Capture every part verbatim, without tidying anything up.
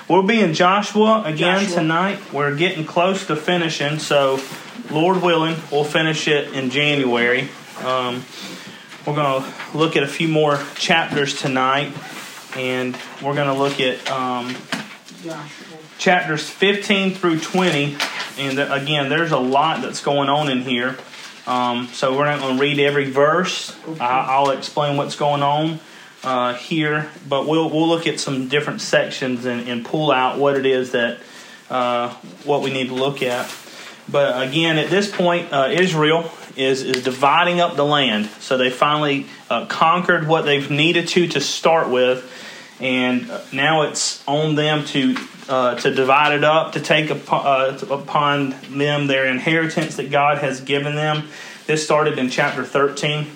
we'll be in Joshua again Joshua. tonight. We're getting close to finishing, so Lord willing, we'll finish it in January. Um, we're going to look at a few more chapters tonight, and we're going to look at um, chapters fifteen through twenty. And the, again, there's a lot that's going on in here. Um, so we're not going to read every verse. Okay. I, I'll explain what's going on uh, here, but we'll we'll look at some different sections and, and pull out what it is that uh, what we need to look at. But again, at this point, uh, Israel is is dividing up the land. So they finally uh, conquered what they've needed to to start with, and now it's on them to uh, to divide it up, to take upon, uh, upon them their inheritance that God has given them. This started in chapter thirteen,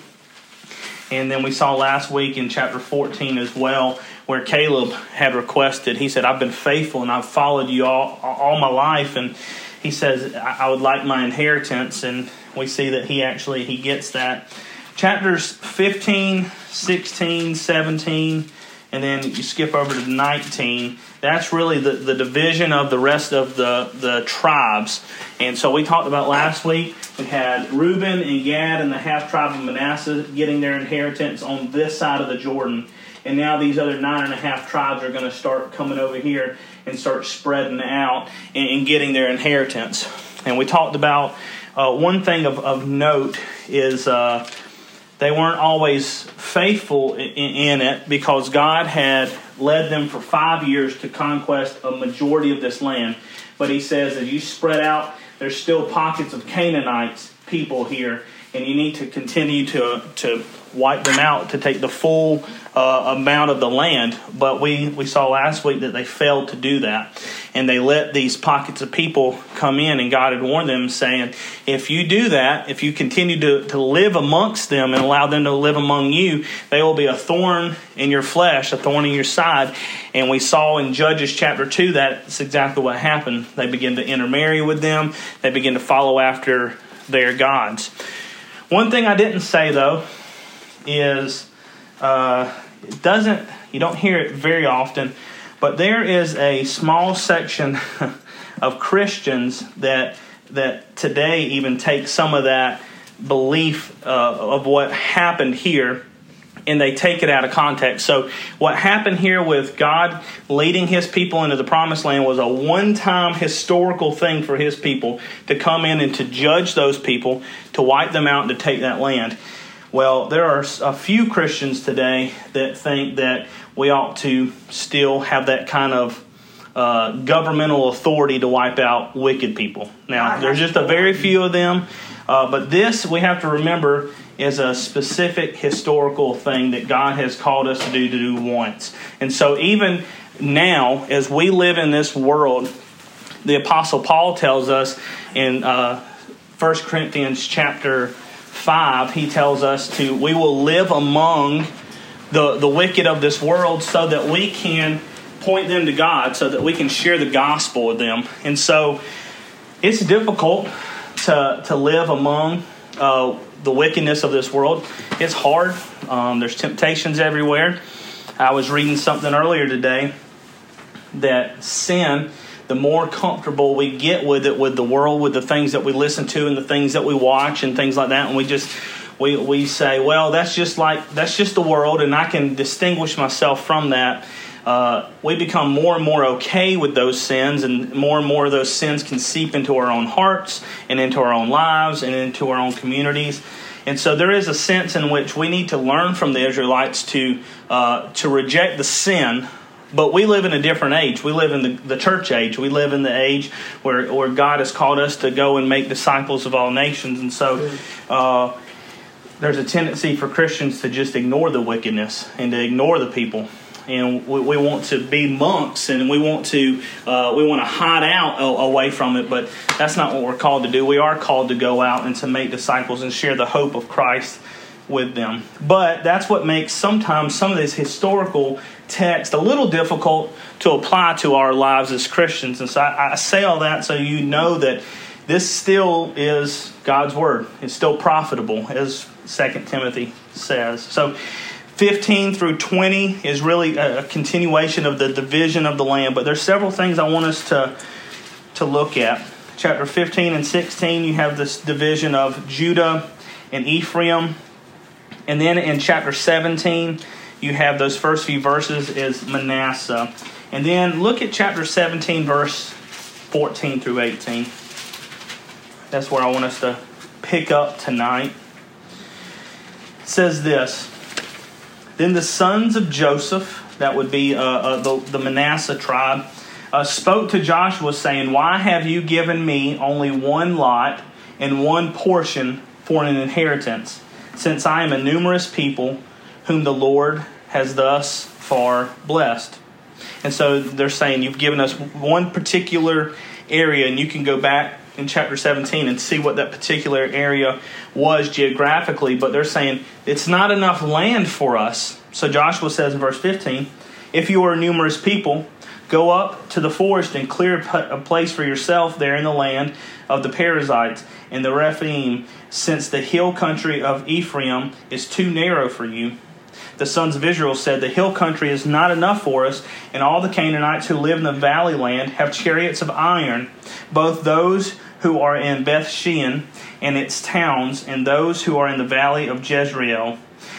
and then we saw last week in chapter fourteen as well, where Caleb had requested. He said, "I've been faithful and I've followed you all all my life," and he says, "I would like my inheritance," and we see that he actually he gets that. Chapters fifteen, sixteen, seventeen. And then you skip over to nineteen. That's really the, the division of the rest of the, the tribes. And so we talked about last week, we had Reuben and Gad and the half-tribe of Manasseh getting their inheritance on this side of the Jordan. And now these other nine and a half tribes are going to start coming over here and start spreading out and, and getting their inheritance. And we talked about uh, one thing of, of note is... Uh, They weren't always faithful in it because God had led them for five years to conquest a majority of this land. But he says, as you spread out, there's still pockets of Canaanites people here, and you need to continue to to wipe them out to take the full uh, amount of the land. But we, we saw last week that they failed to do that. And they let these pockets of people come in, and God had warned them, saying, if you do that, if you continue to, to live amongst them and allow them to live among you, they will be a thorn in your flesh, a thorn in your side. And we saw in Judges chapter two that's exactly what happened. They begin to intermarry with them. They begin to follow after their gods. One thing I didn't say, though, is uh, it doesn't, you don't hear it very often, but there is a small section of Christians that that today even take some of that belief uh, of what happened here, and they take it out of context. So what happened here with God leading his people into the promised land was a one-time historical thing for his people to come in and to judge those people, to wipe them out, and to take that land. Well, there are a few Christians today that think that we ought to still have that kind of uh, governmental authority to wipe out wicked people. Now, there's just a very few of them, uh, but this, we have to remember, is a specific historical thing that God has called us to do to do once. And so even now, as we live in this world, the Apostle Paul tells us in uh, First Corinthians chapter five, he tells us to, we will live among the, the wicked of this world so that we can point them to God, so that we can share the gospel with them. And so it's difficult to, to live among uh, the wickedness of this world. It's hard. Um, there's temptations everywhere. I was reading something earlier today that sin, the more comfortable we get with it, with the world, with the things that we listen to and the things that we watch and things like that, and we just we we say, well, that's just like that's just the world, and I can distinguish myself from that. Uh, we become more and more okay with those sins, and more and more of those sins can seep into our own hearts and into our own lives and into our own communities. And so there is a sense in which we need to learn from the Israelites to uh, to reject the sin. But we live in a different age. We live in the, the church age. We live in the age where, where God has called us to go and make disciples of all nations. And so uh, there's a tendency for Christians to just ignore the wickedness and to ignore the people. And we, we want to be monks, and we want to uh, we want to hide out away from it. But that's not what we're called to do. We are called to go out and to make disciples and share the hope of Christ with them. But that's what makes sometimes some of this historical text a little difficult to apply to our lives as Christians. And so I, I say all that so you know that this still is God's word. It's still profitable, as Second Timothy says. So fifteen through twenty is really a continuation of the division of the land. But there's several things I want us to, to look at. Chapter fifteen and sixteen, you have this division of Judah and Ephraim. And then in chapter seventeen, you have those first few verses is Manasseh. And then look at chapter seventeen, verse fourteen through eighteen. That's where I want us to pick up tonight. It says this: Then the sons of Joseph, that would be uh, uh, the, the Manasseh tribe, uh, spoke to Joshua, saying, Why have you given me only one lot and one portion for an inheritance, since I am a numerous people whom the Lord has thus far blessed? And so they're saying, you've given us one particular area, and you can go back in chapter seventeen and see what that particular area was geographically, but they're saying it's not enough land for us. So Joshua says in verse fifteen, If you are a numerous people, go up to the forest and clear a place for yourself there in the land of the Perizzites and the Rephaim, since the hill country of Ephraim is too narrow for you. The sons of Israel said, The hill country is not enough for us, and all the Canaanites who live in the valley land have chariots of iron, both those who are in Beth Shean and its towns, and those who are in the valley of Jezreel.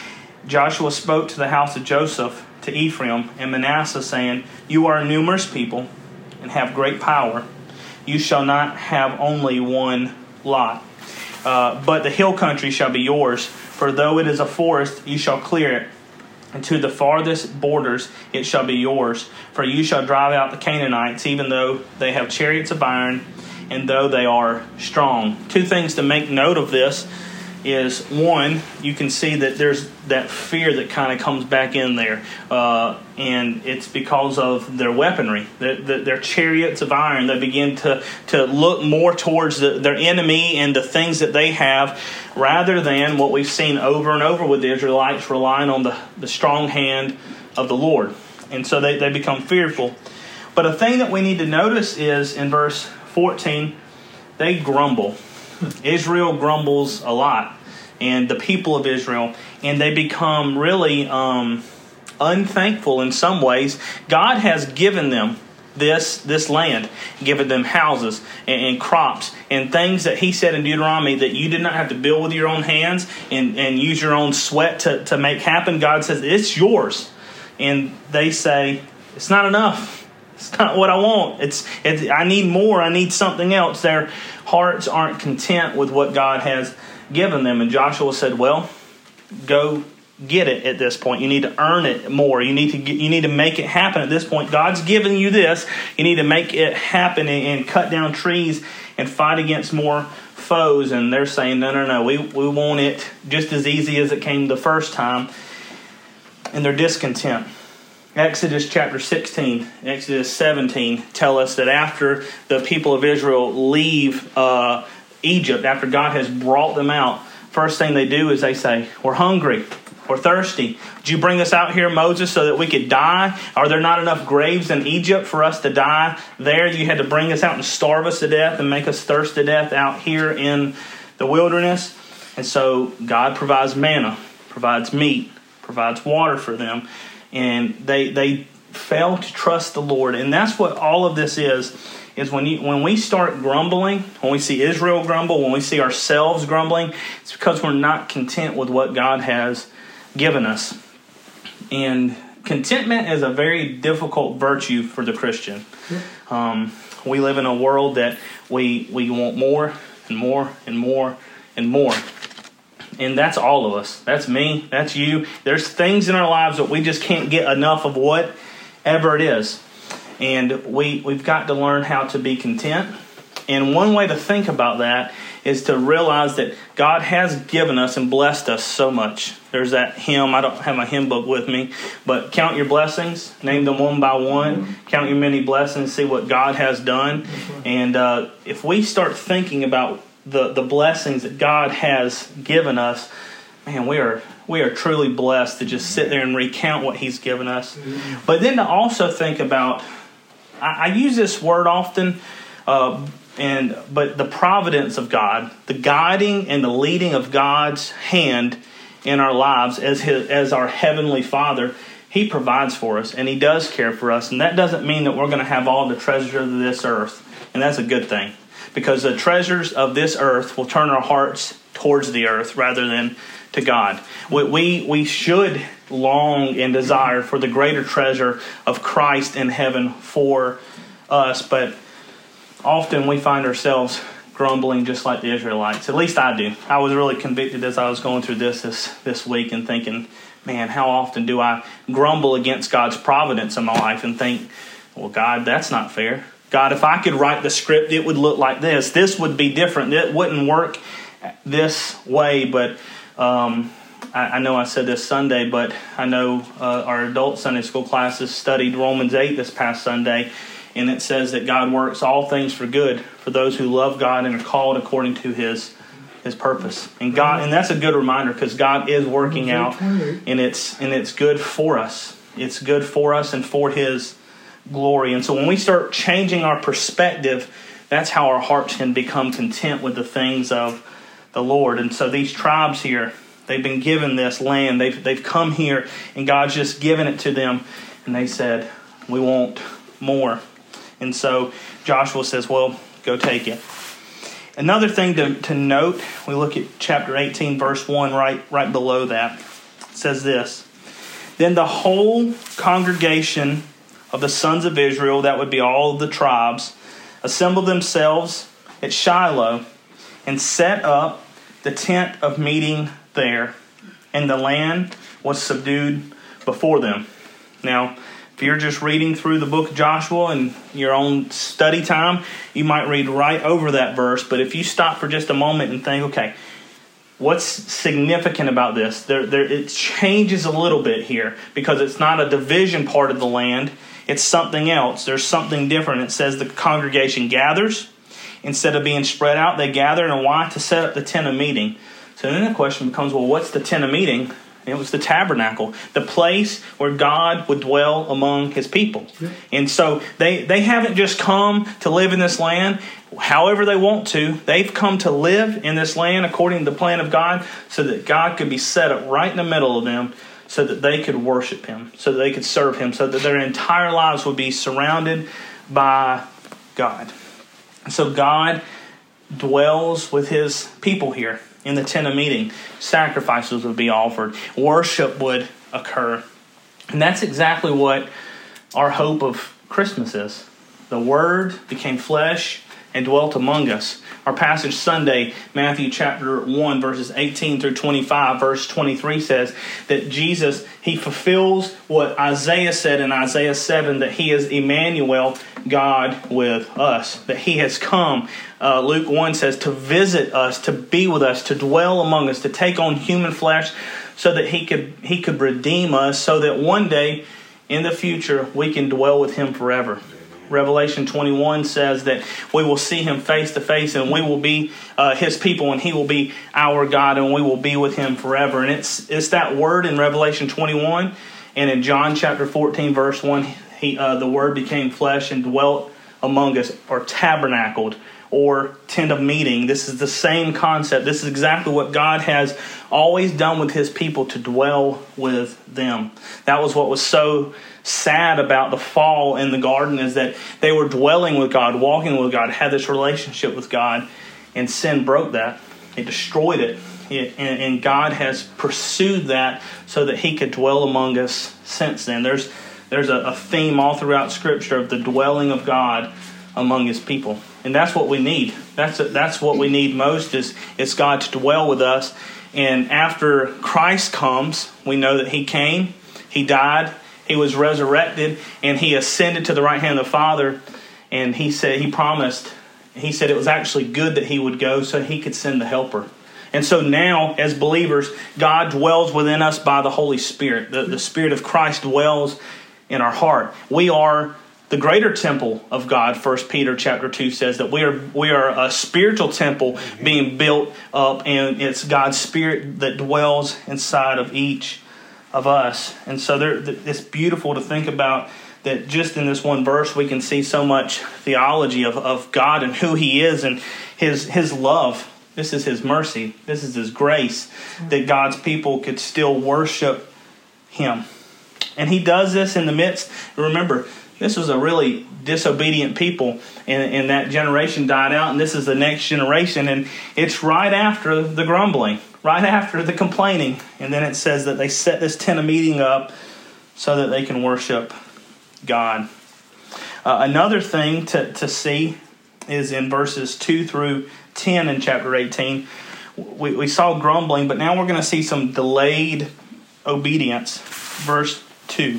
Joshua spoke to the house of Joseph, to Ephraim and Manasseh, saying, You are a numerous people and have great power. You shall not have only one lot. Uh, but the hill country shall be yours, for though it is a forest, you shall clear it. And to the farthest borders it shall be yours. For you shall drive out the Canaanites, even though they have chariots of iron, and though they are strong. Two things to make note of this is, one, you can see that there's that fear that kind of comes back in there. Uh, and it's because of their weaponry. The, the, their chariots of iron, they begin to, to look more towards the, their enemy and the things that they have, rather than what we've seen over and over with the Israelites relying on the, the strong hand of the Lord. And so they, they become fearful. But a thing that we need to notice is in verse fourteen, they grumble. Israel grumbles a lot, and the people of Israel, and they become really um, unthankful in some ways. God has given them this this land, given them houses and, and crops and things that He said in Deuteronomy that you did not have to build with your own hands and, and use your own sweat to, to make happen. God says, it's yours. And they say, it's not enough. It's not what I want. It's, it's I need more. I need something else. Their hearts aren't content with what God has given them. And Joshua said, well, go get it at this point. You need to earn it more. You need to get, you need to make it happen at this point. God's given you this. You need to make it happen and, and cut down trees and fight against more foes. And they're saying, no, no, no. We, we want it just as easy as it came the first time. And they're discontent. Exodus chapter sixteen, Exodus seventeen tell us that after the people of Israel leave uh, Egypt, after God has brought them out, first thing they do is they say, we're hungry, we're thirsty. Did you bring us out here, Moses, so that we could die? Are there not enough graves in Egypt for us to die there? You had to bring us out and starve us to death and make us thirst to death out here in the wilderness. And so God provides manna, provides meat, provides water for them. And they they fail to trust the Lord. And that's what all of this is, is when you when we start grumbling, when we see Israel grumble, when we see ourselves grumbling, it's because we're not content with what God has given us. And contentment is a very difficult virtue for the Christian. Um, we live in a world that we we want more and more and more and more. And that's all of us. That's me. That's you. There's things in our lives that we just can't get enough of, whatever it is. And we, we've got to learn how to be content. And one way to think about that is to realize that God has given us and blessed us so much. There's that hymn. I don't have my hymn book with me. But count your blessings. Name them one by one. Count your many blessings. See what God has done. And uh, if we start thinking about the, the blessings that God has given us, man, we are we are truly blessed to just sit there and recount what He's given us. But then to also think about, I, I use this word often, uh, and but the providence of God, the guiding and the leading of God's hand in our lives as his, as our Heavenly Father, He provides for us, and He does care for us. And that doesn't mean that we're going to have all the treasures of this earth. And that's a good thing, because the treasures of this earth will turn our hearts towards the earth rather than to God. We, we, we should long and desire for the greater treasure of Christ in heaven for us, but often we find ourselves grumbling just like the Israelites. At least I do. I was really convicted as I was going through this this, this week and thinking, man, how often do I grumble against God's providence in my life and think, well, God, that's not fair. God, if I could write the script, it would look like this. This would be different. It wouldn't work this way. But um, I, I know I said this Sunday, but I know uh, our adult Sunday school classes studied Romans eight this past Sunday. And it says that God works all things for good for those who love God and are called according to His His purpose. And God, and that's a good reminder, because God is working out, and it's and it's good for us. It's good for us and for His glory. And so when we start changing our perspective, that's how our hearts can become content with the things of the Lord. And so these tribes here, they've been given this land. They've they've come here, and God's just given it to them. And they said, we want more. And so Joshua says, well, go take it. Another thing to, to note, we look at chapter eighteen, verse one, right, right below that. It says this: Then the whole congregation of the sons of Israel, that would be all of the tribes, assembled themselves at Shiloh and set up the tent of meeting there, and the land was subdued before them. Now, if you're just reading through the book of Joshua in your own study time, you might read right over that verse. But if you stop for just a moment and think, okay, what's significant about this? There, there, it changes a little bit here, because it's not a division part of the land. It's something else. There's something different. It says the congregation gathers. Instead of being spread out, they gather. And why? To set up the tent of meeting. So then the question becomes, well, what's the tent of meeting? It was the tabernacle, the place where God would dwell among His people. Yeah. And so they, they haven't just come to live in this land however they want to. They've come to live in this land according to the plan of God, so that God could be set up right in the middle of them, so that they could worship Him, so that they could serve Him, so that their entire lives would be surrounded by God. So God dwells with His people here. In the tent of meeting, sacrifices would be offered. Worship would occur. And that's exactly what our hope of Christmas is. The Word became flesh and dwelt among us. Our passage Sunday, Matthew chapter one, verses eighteen through twenty-five, verse twenty-three says that Jesus, He fulfills what Isaiah said in Isaiah seven, that He is Emmanuel, God with us. That He has come, uh, Luke one says, to visit us, to be with us, to dwell among us, to take on human flesh, so that He could He could redeem us, so that one day in the future we can dwell with Him forever. Revelation twenty-one says that we will see Him face to face, and we will be uh, His people, and He will be our God, and we will be with Him forever. And it's it's that word in Revelation twenty-one, and in John chapter fourteen, verse one, he uh, the Word became flesh and dwelt among us, or tabernacled, or tent of meeting. This is the same concept. This is exactly what God has always done with His people, to dwell with them. That was what was so sad about the fall in the garden, is that they were dwelling with God, walking with God, had this relationship with God, and sin broke that. It destroyed it. it and, and God has pursued that so that He could dwell among us since then. There's there's a, a theme all throughout Scripture of the dwelling of God among His people. And that's what we need. That's a, that's what we need most, is, is God to dwell with us. And after Christ comes, we know that He came, He died, He was resurrected, and He ascended to the right hand of the Father. And He said, He promised, He said it was actually good that He would go so He could send the Helper. And so now, as believers, God dwells within us by the Holy Spirit. The, the Spirit of Christ dwells in our heart. We are the greater temple of God. First Peter chapter two says that we are we are a spiritual temple being built up, and it's God's Spirit that dwells inside of each of us. And so there, it's beautiful to think about that just in this one verse we can see so much theology of, of God and who He is, and His His love This is His mercy. This is His grace that God's people could still worship Him. And He does this in the midst. Remember, this was a really disobedient people, and, and that generation died out, and this is the next generation, and it's right after the grumbling, right after the complaining. And then it says that they set this tent of meeting up so that they can worship God. Uh, another thing to, to see is in verses two through ten in chapter eighteen. We, we saw grumbling, but now we're going to see some delayed obedience. Verse two.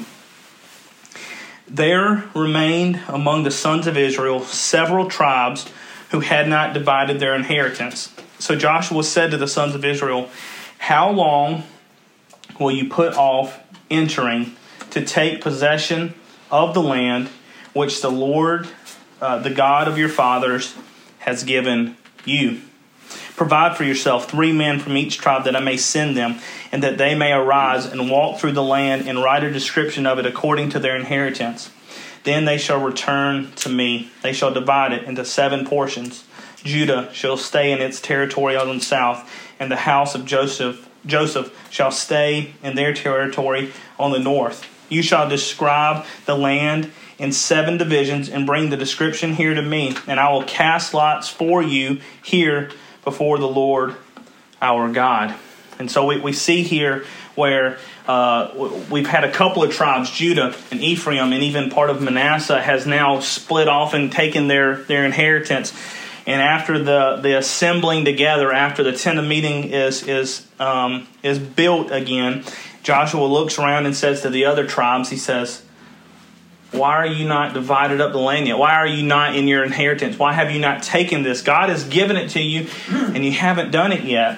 There remained among the sons of Israel several tribes who had not divided their inheritance. So Joshua said to the sons of Israel, how long will you put off entering to take possession of the land which the Lord, uh, the God of your fathers, has given you? Provide for yourself three men from each tribe, that I may send them, and that they may arise and walk through the land and write a description of it according to their inheritance. Then they shall return to me. They shall divide it into seven portions. Judah shall stay in its territory on the south, and the house of Joseph Joseph shall stay in their territory on the north. You shall describe the land in seven divisions and bring the description here to me, and I will cast lots for you here before the Lord our God. And so we, we see here where uh, we've had a couple of tribes, Judah and Ephraim, and even part of Manasseh has now split off and taken their, their inheritance. And after the, the assembling together, after the tent of meeting is is um, is built again, Joshua looks around and says to the other tribes, he says, why are you not divided up the land yet? Why are you not in your inheritance? Why have you not taken this? God has given it to you, and you haven't done it yet.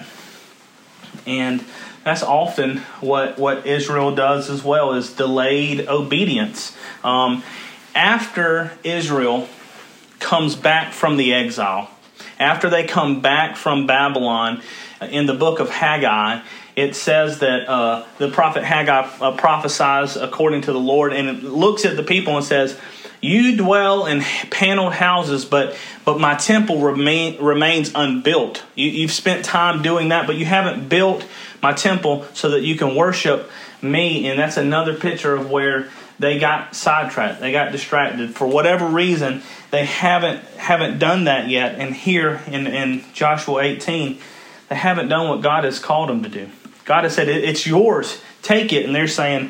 And that's often what, what Israel does as well, is delayed obedience. Um, after Israel comes back from the exile, after they come back from Babylon, in the book of Haggai, it says that uh, the prophet Haggai uh, prophesies according to the Lord, and it looks at the people and says, you dwell in paneled houses, but but my temple remain, remains unbuilt. You, you've spent time doing that, but you haven't built my temple so that you can worship me. And that's another picture of where they got sidetracked. They got distracted. For whatever reason, they haven't haven't done that yet. And here in, in Joshua eighteen, they haven't done what God has called them to do. God has said, it's yours. Take it. And they're saying,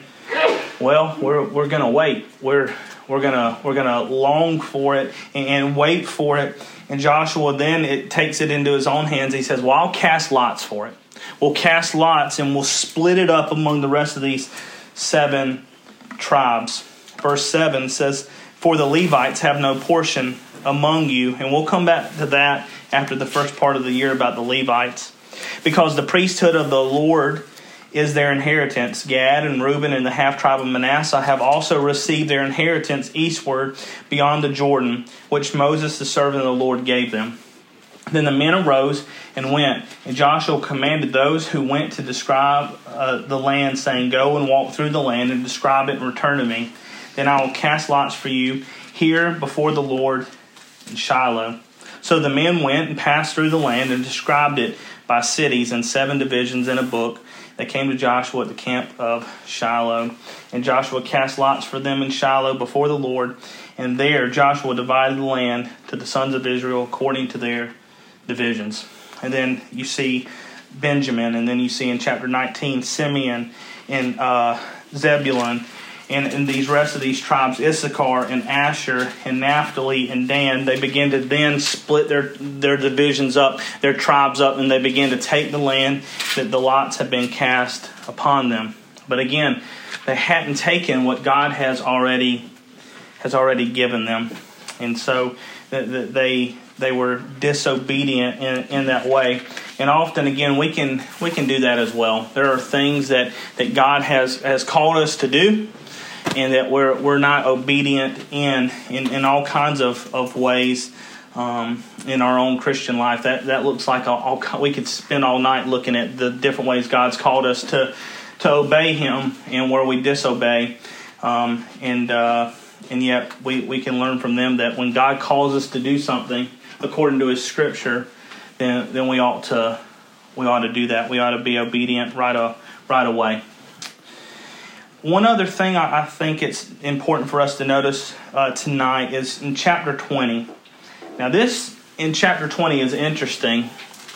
well, we're we're going to wait. We're we're going to we're going to long for it and, and wait for it. And Joshua then it takes it into his own hands. He says, well, I'll cast lots for it. We'll cast lots and we'll split it up among the rest of these seven tribes. Verse seven says, for the Levites have no portion among you. And we'll come back to that after the first part of the year about the Levites. Because the priesthood of the Lord is their inheritance. Gad and Reuben and the half-tribe of Manasseh have also received their inheritance eastward beyond the Jordan, which Moses the servant of the Lord gave them. Then the men arose and went, and Joshua commanded those who went to describe uh, the land, saying, go and walk through the land and describe it and return to me. Then I will cast lots for you here before the Lord in Shiloh. So the men went and passed through the land and described it by cities and seven divisions in a book. They came to Joshua at the camp of Shiloh. And Joshua cast lots for them in Shiloh before the Lord. And there Joshua divided the land to the sons of Israel according to their divisions. And then you see Benjamin. And then you see in chapter nineteen, Simeon and uh, Zebulun. And in these rest of these tribes, Issachar and Asher and Naphtali and Dan, they begin to then split their, their divisions up, their tribes up, and they begin to take the land that the lots have been cast upon them. But again, they hadn't taken what God has already has already given them, and so they they were disobedient in, in that way. And often, again, we can we can do that as well. There are things that, that God has, has called us to do, and that we're we're not obedient in in, in all kinds of, of ways um, in our own Christian life. That that looks like all, all, we could spend all night looking at the different ways God's called us to to obey Him and where we disobey. Um, and uh, and yet we, we can learn from them that when God calls us to do something according to His Scripture, then then we ought to we ought to do that. We ought to be obedient right a, right away. One other thing I, I think it's important for us to notice uh, tonight is in chapter twenty. Now this in chapter twenty is interesting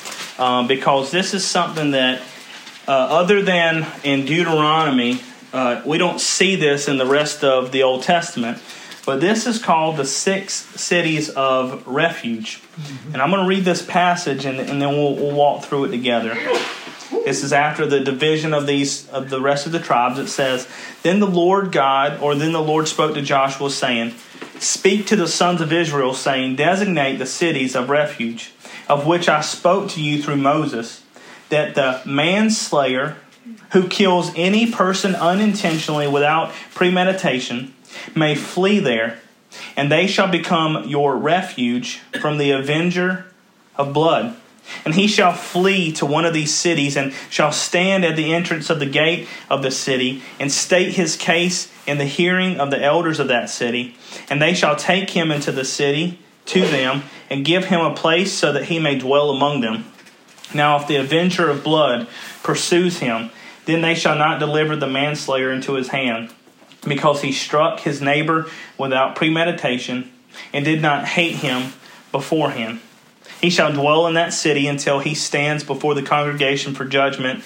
uh, because this is something that uh, other than in Deuteronomy, uh, we don't see this in the rest of the Old Testament. But this is called the six cities of refuge. Mm-hmm. And I'm going to read this passage and, and then we'll, we'll walk through it together. This is after the division of these of the rest of the tribes. It says, Then the Lord God, or then the Lord spoke to Joshua, saying, Speak to the sons of Israel, saying, Designate the cities of refuge, of which I spoke to you through Moses, that the manslayer who kills any person unintentionally without premeditation may flee there, and they shall become your refuge from the avenger of blood. And he shall flee to one of these cities, and shall stand at the entrance of the gate of the city, and state his case in the hearing of the elders of that city. And they shall take him into the city to them, and give him a place so that he may dwell among them. Now if the avenger of blood pursues him, then they shall not deliver the manslayer into his hand, because he struck his neighbor without premeditation, and did not hate him beforehand. He shall dwell in that city until he stands before the congregation for judgment,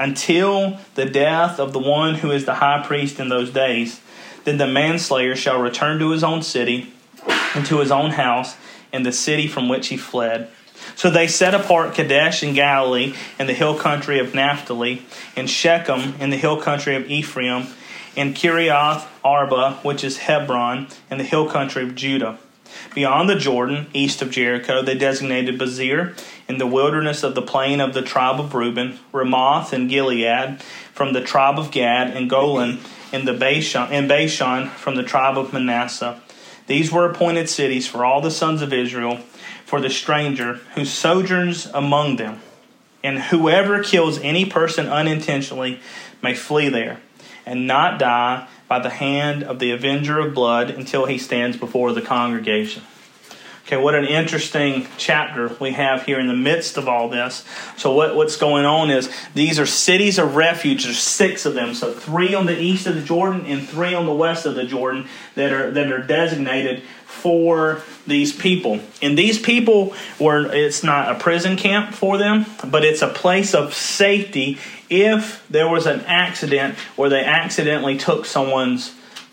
until the death of the one who is the high priest in those days. Then the manslayer shall return to his own city, and to his own house, in the city from which he fled. So they set apart Kadesh in Galilee, in the hill country of Naphtali, and Shechem in the hill country of Ephraim, and Kiriath Arba, which is Hebron, in the hill country of Judah. Beyond the Jordan, east of Jericho, they designated Bezir in the wilderness of the plain of the tribe of Reuben, Ramoth and Gilead from the tribe of Gad, and Golan in the Bashan, and Bashan from the tribe of Manasseh. These were appointed cities for all the sons of Israel, for the stranger who sojourns among them. And whoever kills any person unintentionally may flee there, and not die by the hand of the avenger of blood until he stands before the congregation. Okay, what an interesting chapter we have here in the midst of all this. So what, what's going on is these are cities of refuge. There's six of them. So three on the east of the Jordan and three on the west of the Jordan that are that are designated for these people. And these people were, it's not a prison camp for them, but it's a place of safety if there was an accident or they accidentally took someone's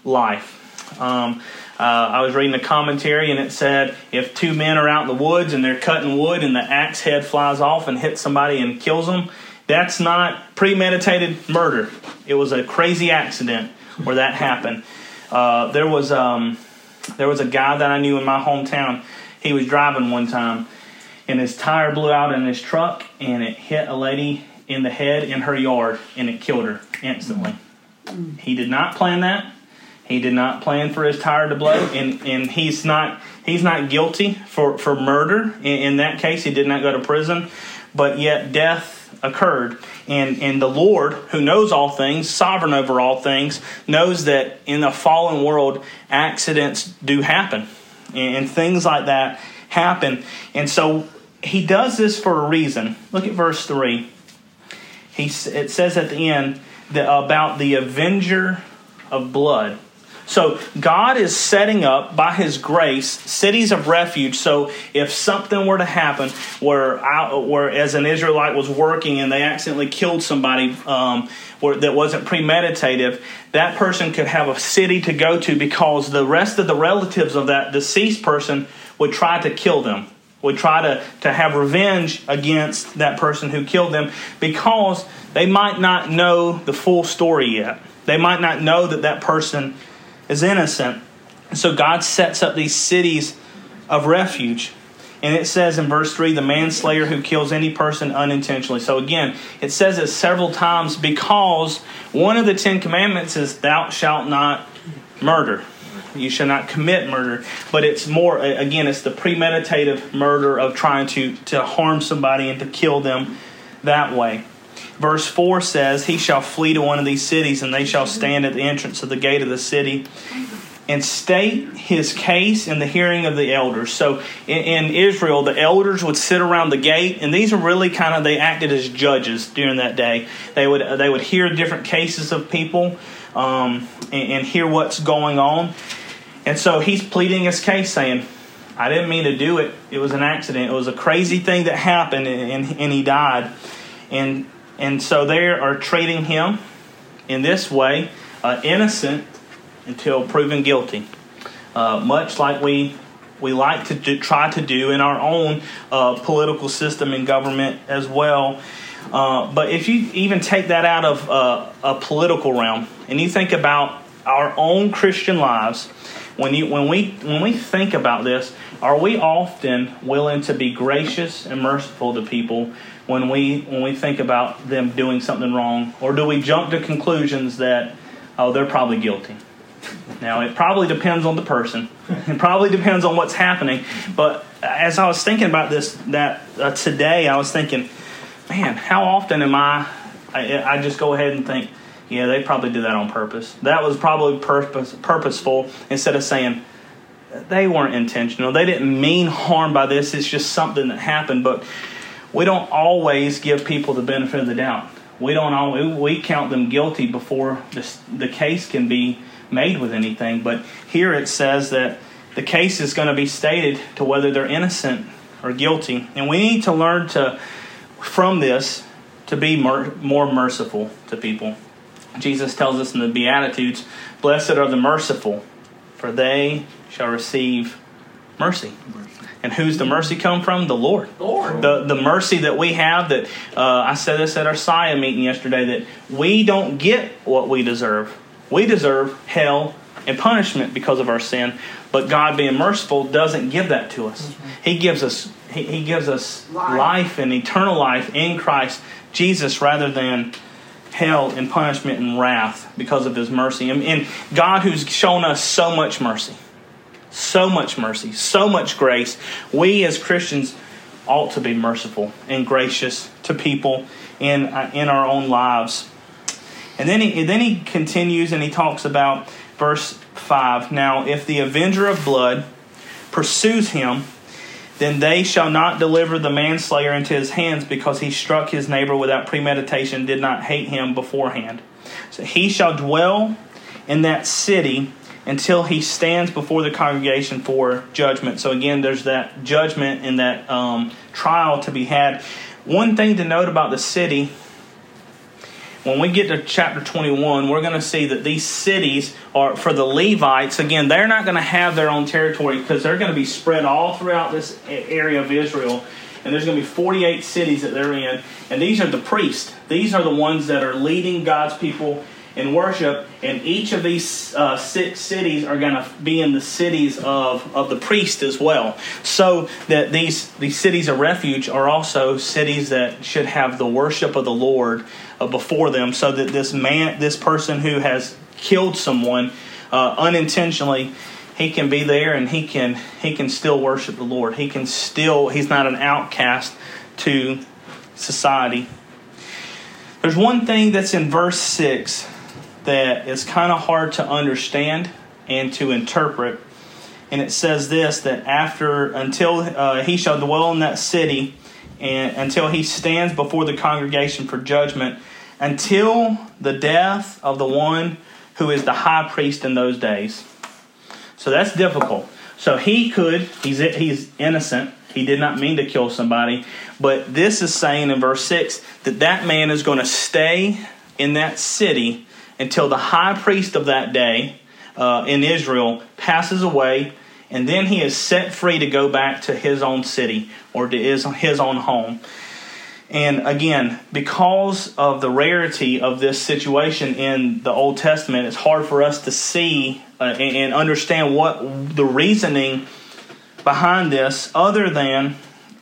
life. Um, uh, I was reading a commentary and it said if two men are out in the woods and they're cutting wood and the axe head flies off and hits somebody and kills them, that's not premeditated murder. It was a crazy accident where that happened. Uh, there was um, there was a guy that I knew in my hometown. He was driving one time and his tire blew out in his truck and it hit a lady in the head in her yard, and it killed her instantly. He did not plan that. He did not plan for his tire to blow, and, and he's not he's not guilty for, for murder. In, in that case, he did not go to prison, but yet death occurred. And, and the Lord, who knows all things, sovereign over all things, knows that in a fallen world, accidents do happen, and, and things like that happen. And so he does this for a reason. Look at verse three. He, it says at the end that about the avenger of blood. So God is setting up, by His grace, cities of refuge. So if something were to happen where, I, where as an Israelite was working and they accidentally killed somebody um, where, that wasn't premeditative, that person could have a city to go to because the rest of the relatives of that deceased person would try to kill them. Would try to, to have revenge against that person who killed them because they might not know the full story yet. They might not know that that person is innocent. So God sets up these cities of refuge. And it says in verse three, the manslayer who kills any person unintentionally. So again, it says it several times because one of the Ten Commandments is thou shalt not murder. You shall not commit murder. But it's more, again, it's the premeditative murder of trying to, to harm somebody and to kill them that way. Verse four says, he shall flee to one of these cities, and they shall stand at the entrance of the gate of the city. and state his case in the hearing of the elders. So in, in Israel, the elders would sit around the gate, and these are really kind of, they acted as judges during that day. They would they would hear different cases of people um, and, and hear what's going on. And so he's pleading his case, saying, I didn't mean to do it. It was an accident. It was a crazy thing that happened, and, and, and he died. And and so they are treating him in this way, uh, innocent until proven guilty. Uh, much like we we like to do, try to do in our own uh, political system and government as well. Uh, but if you even take that out of uh, a political realm and you think about our own Christian lives, when you when we when we think about this, are we often willing to be gracious and merciful to people when we when we think about them doing something wrong, or do we jump to conclusions that, oh, they're probably guilty? Now, it probably depends on the person. It probably depends on what's happening. But as I was thinking about this that uh, today, I was thinking, man, how often am I, I, I just go ahead and think, yeah, they probably did that on purpose. That was probably purpose, purposeful, instead of saying, they weren't intentional. They didn't mean harm by this. It's just something that happened. But we don't always give people the benefit of the doubt. We don't always, we count them guilty before this, the case can be made with anything. But here it says that the case is going to be stated to whether they're innocent or guilty. And we need to learn to, from this, to be mer- more merciful to people. Jesus tells us in the Beatitudes, blessed are the merciful, for they shall receive mercy. And who's the mercy come from? The Lord. Lord. The the mercy that we have, that uh, I said this at our S I A meeting yesterday, that we don't get what we deserve. We deserve hell and punishment because of our sin, but God, being merciful, doesn't give that to us. Mm-hmm. He gives us he, he gives us life. life and eternal life in Christ Jesus, rather than hell and punishment and wrath because of His mercy. And, and God, who's shown us so much mercy, so much mercy, so much grace, we as Christians ought to be merciful and gracious to people in uh, in our own lives. And then he, and then he continues and he talks about verse five. Now, if the avenger of blood pursues him, then they shall not deliver the manslayer into his hands, because he struck his neighbor without premeditation, did not hate him beforehand. So he shall dwell in that city until he stands before the congregation for judgment. So again, there's that judgment and that um, trial to be had. One thing to note about the city, when we get to chapter twenty-one, we're going to see that these cities are, for the Levites, again, they're not going to have their own territory, because they're going to be spread all throughout this area of Israel. And there's going to be forty-eight cities that they're in. And these are the priests. These are the ones that are leading God's people in worship. And each of these uh, six cities are going to be in the cities of, of the priest as well. So that these, these cities of refuge are also cities that should have the worship of the Lord uh, before them, so that this man, this person who has killed someone uh, unintentionally, he can be there and he can he can still worship the Lord. He can still, he's not an outcast to society. There's one thing that's in verse six that is kind of hard to understand and to interpret. And it says this, that after, until uh, he shall dwell in that city, and until he stands before the congregation for judgment, until the death of the one who is the high priest in those days. So that's difficult. So he could, he's he's innocent. He did not mean to kill somebody. But this is saying in verse six that that man is going to stay in that city until the high priest of that day uh, in Israel passes away, and then he is set free to go back to his own city or to his, his own home. And again, because of the rarity of this situation in the Old Testament, it's hard for us to see uh, and, and understand what the reasoning behind this, other than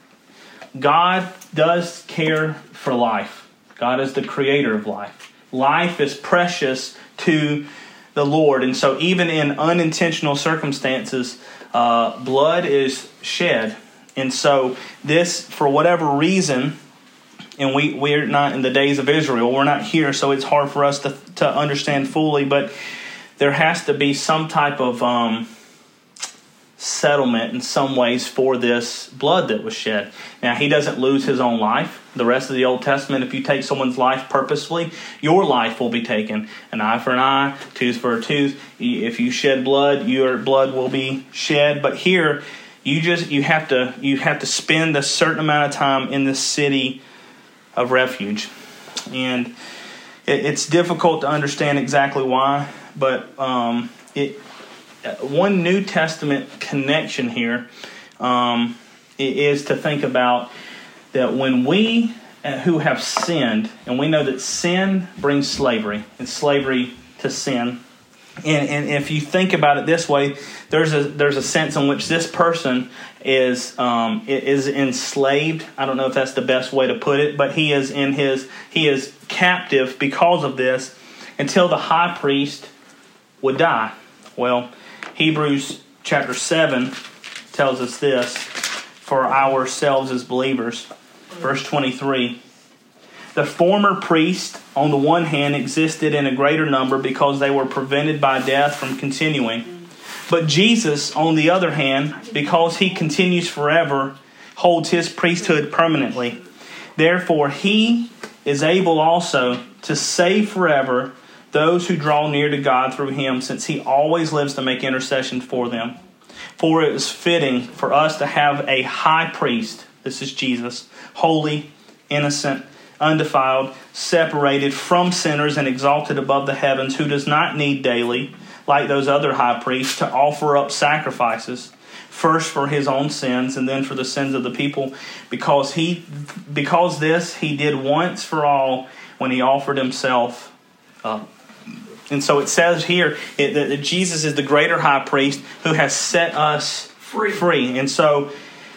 God does care for life. God is the creator of life. Life is precious to the Lord. And so even in unintentional circumstances, uh, blood is shed. And so this, for whatever reason, and we, we're not in the days of Israel, we're not here, so it's hard for us to, to understand fully. But there has to be some type of um, settlement in some ways for this blood that was shed. Now, he doesn't lose his own life. The rest of the Old Testament, if you take someone's life purposefully, your life will be taken. An eye for an eye, tooth for a tooth. If you shed blood, your blood will be shed. But here, you just you have to you have to spend a certain amount of time in this city of refuge, and it, it's difficult to understand exactly why. But um, it one New Testament connection here um, is to think about that when we uh, who have sinned, and we know that sin brings slavery, and slavery to sin. And, and if you think about it this way, there's a there's a sense in which this person is um, is enslaved. I don't know if that's the best way to put it, but he is in his he is captive because of this until the high priest would die. Well, Hebrews chapter seven tells us this for ourselves as believers. Verse twenty-three. The former priest, on the one hand, existed in a greater number because they were prevented by death from continuing. But Jesus, on the other hand, because he continues forever, holds his priesthood permanently. Therefore, he is able also to save forever those who draw near to God through him, since he always lives to make intercession for them. For it is fitting for us to have a high priest, this is Jesus, holy, innocent, undefiled, separated from sinners and exalted above the heavens, who does not need daily, like those other high priests, to offer up sacrifices, first for his own sins and then for the sins of the people, because he, because this he did once for all when he offered himself up. And so it says here it, that Jesus is the greater high priest who has set us free. free. And so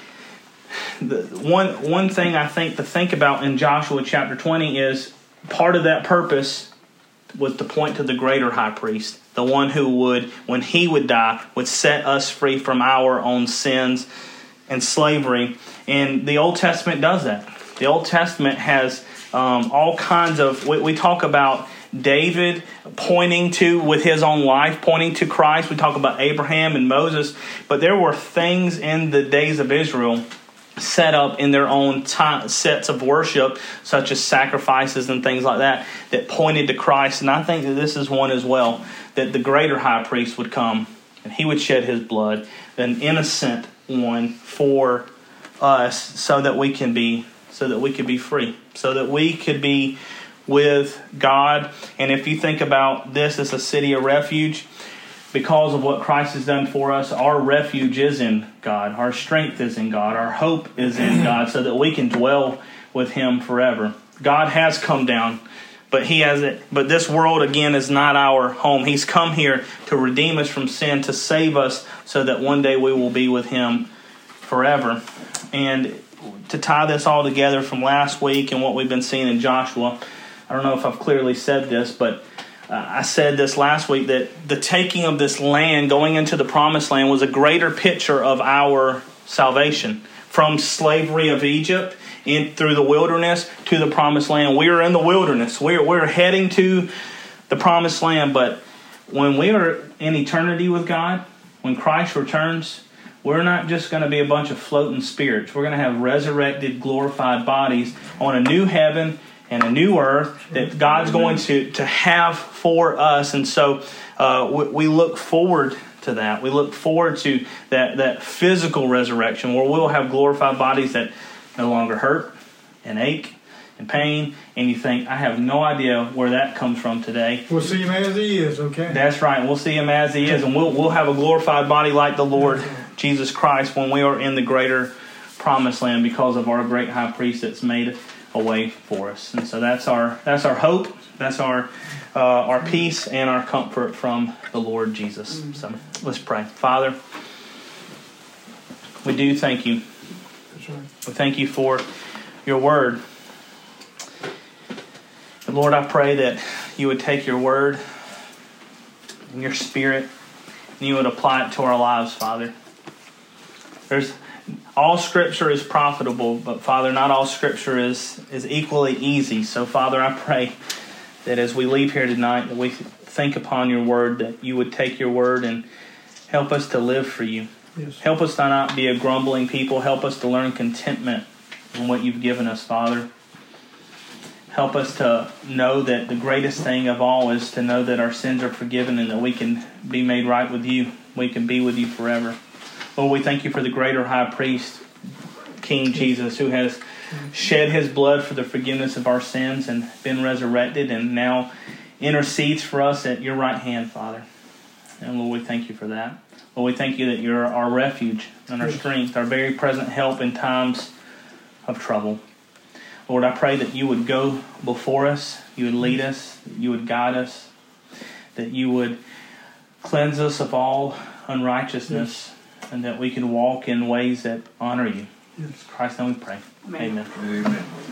The one one thing I think to think about in Joshua chapter twenty is part of that purpose was to point to the greater high priest, the one who would, when he would die, would set us free from our own sins and slavery. And the Old Testament does that. The Old Testament has um, all kinds of, we, we talk about David pointing to, with his own life, pointing to Christ. We talk about Abraham and Moses. But there were things in the days of Israel set up in their own time, sets of worship, such as sacrifices and things like that, that pointed to Christ. And I think that this is one as well, that the greater high priest would come and he would shed his blood, an innocent one for us, so that we can be, so that we could be free, so that we could be with God. And if you think about this as a city of refuge, because of what Christ has done for us, our refuge is in God. Our strength is in God. Our hope is in God, so that we can dwell with him forever. God has come down, but he has it. But this world, again, is not our home. He's come here to redeem us from sin, to save us, so that one day we will be with him forever. And to tie this all together from last week and what we've been seeing in Joshua, I don't know if I've clearly said this, but Uh, I said this last week, that the taking of this land, going into the promised land, was a greater picture of our salvation. From slavery of Egypt in through the wilderness to the promised land. We are in the wilderness. We're, we're heading to the promised land. But when we are in eternity with God, when Christ returns, we're not just going to be a bunch of floating spirits. We're going to have resurrected, glorified bodies on a new heaven and a new earth that God's going to, to have for us. And so uh, we, we look forward to that. We look forward to that, that physical resurrection where we'll have glorified bodies that no longer hurt and ache and pain. And you think, I have no idea where that comes from today. We'll see him as he is, okay? That's right. We'll see him as he is. And we'll, we'll have a glorified body like the Lord Jesus Christ when we are in the greater promised land, because of our great high priest that's made a way for us. And so that's our that's our hope, that's our uh, our peace and our comfort from the Lord Jesus. So let's pray. Father, we do thank you. That's right. We thank you for your word. And Lord, I pray that you would take your word and your spirit and you would apply it to our lives, Father. There's all Scripture is profitable, but Father, not all Scripture is, is equally easy. So Father, I pray that as we leave here tonight, that we think upon your word, that you would take your word and help us to live for you. Yes. Help us to not be a grumbling people. Help us to learn contentment in what you've given us, Father. Help us to know that the greatest thing of all is to know that our sins are forgiven and that we can be made right with you. We can be with you forever. Lord, we thank you for the greater high priest, King Jesus, who has shed his blood for the forgiveness of our sins and been resurrected and now intercedes for us at your right hand, Father. And Lord, we thank you for that. Lord, we thank you that you're our refuge and our strength, our very present help in times of trouble. Lord, I pray that you would go before us, you would lead us, that you would guide us, that you would cleanse us of all unrighteousness, yes. and that we can walk in ways that honor you. Yes. In Christ's name we pray. Amen. Amen.